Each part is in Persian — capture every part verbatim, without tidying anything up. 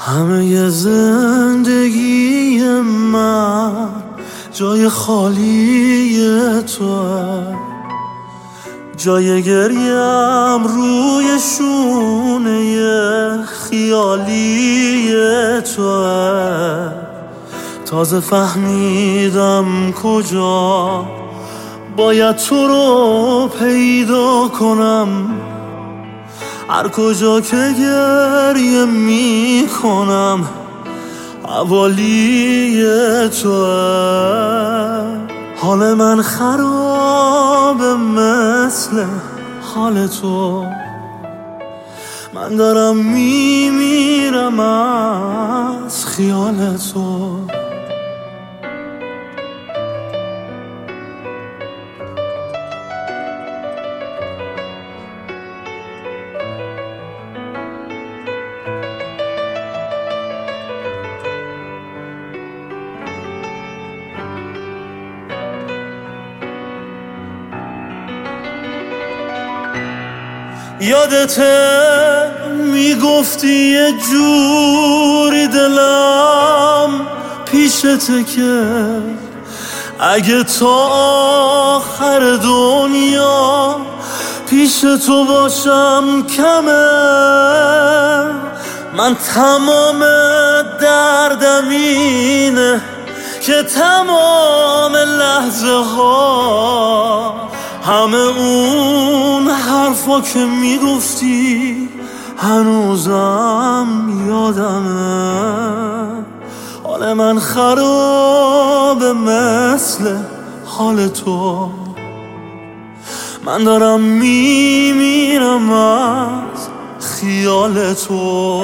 همه زندگی من جای خالی توه، جای گریم روی شونه خیالی توه. تازه فهمیدم کجا باید تو رو پیدا کنم، هر کجا که گریه می کنم حوالی توه. حال من خراب مثل حال تو، من دارم میمیرم از خیال تو. یادته میگفتی یه جوری دلم پیشته که اگه تا آخر دنیا پیش تو باشم کمه. من تمام دردم اینه که تمام لحظه ها همه اون حرفا که میگفتی هنوزم یادمه. حال من خراب مثل حال تو، من دارم میمیرم از خیال تو.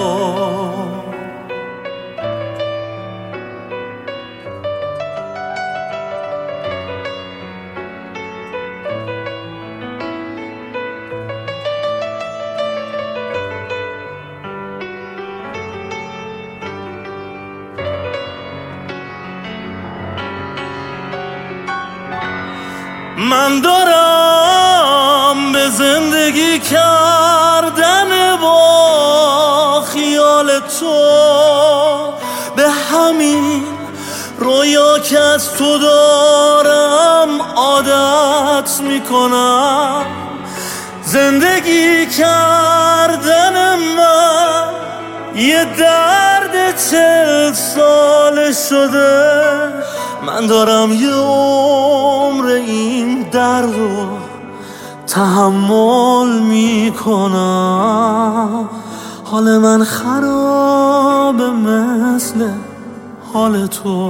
من دارم به زندگی کردن با خیال تو، به همین رویا که از تو دارم عادت میکنم. زندگی کردن من یه درد چل ساله شده، من دارم یه عمر این درد رو تحمل میکنم. حال من خراب مثل حال تو،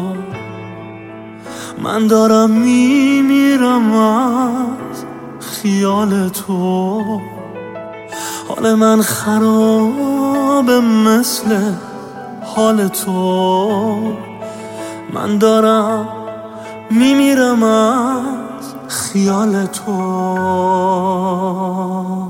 من دارم میمیرم از خیال تو. حال من خراب مثل حال تو، من دارم میمیرم از خیال تو.